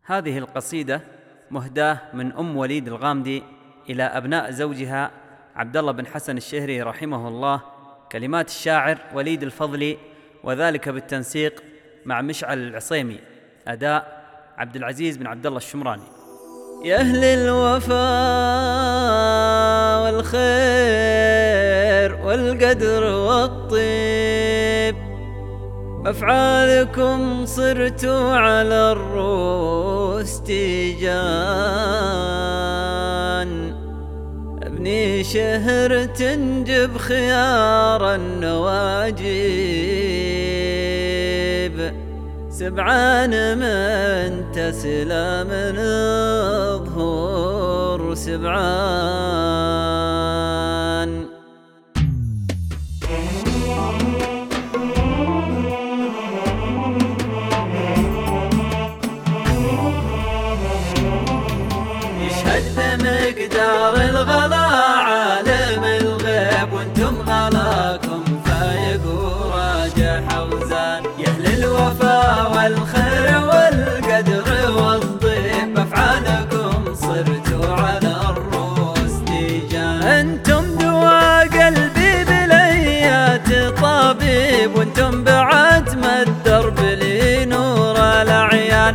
هذه القصيدة مهداة من أم وليد الغامدي إلى أبناء زوجها عبد الله بن حسن الشهري رحمه الله، كلمات الشاعر وليد الفضلي، وذلك بالتنسيق مع مشعل العصيمي، أداء عبد العزيز بن عبد الله الشمراني. يا أهل الوفاء والخير والقدر والطيب، بأفعالكم صرتوا على الرؤوس تيجان. ابني شهر تنجب خيار النواجيب، سبعان من تسلى من الظهور سبعان. يشهد بمقدار الغلا عالم الغيب، وانتم غلاكم فايق وراجح وزان. يا اهل الوفا والخير والقدر والطيب، بافعالكم صرتوا على الرؤوس تيجان. انتم دواء قلبي بليات طبيب، وانتم بعتم الدرب لي نور الاعيان.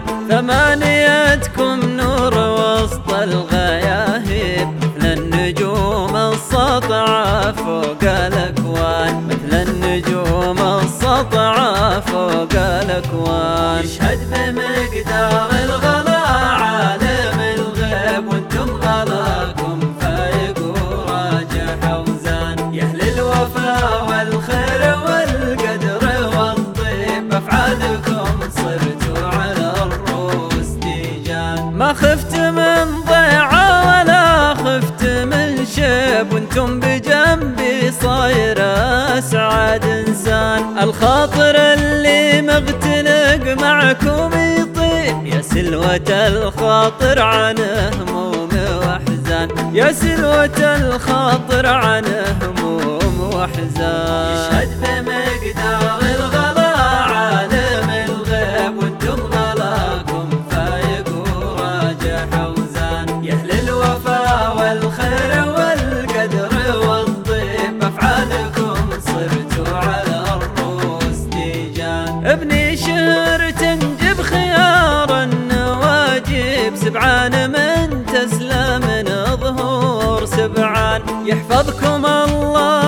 ثمانيتكم نور وسط الغياهب، مثل النجوم السطعة فوق الاكوان، مثل النجوم السطعة فوق الاكوان. يشهد بمقدار الغلا عالم الغيب، وانتم غلاكم فايق وراجح وزان. يا اهل الوفا والخير والقدر والطيب، بافعالكم صرتوا على الرؤوس تيجان. ما خفت من ضيعة ولا خفت من شيب، وانتم بجنبي صاير اسعد انسان. الخاطر اللي مغتنق معكم يطيب، يا سلوة الخاطر عن هموم واحزان، يا سلوة الخاطر عن هموم واحزان. يشهد بمقدار الغلا عالم الغيب، وانتم غلاكم فايق وراجح وزان. يا اهل الوفا والخير والقدر والطيب، بافعالكم صرتوا على الرؤوس تيجان. ابني شهر تنجب خيار النواجيب، سبعان من تسلى من ظهور سبعان. يحفظكم الله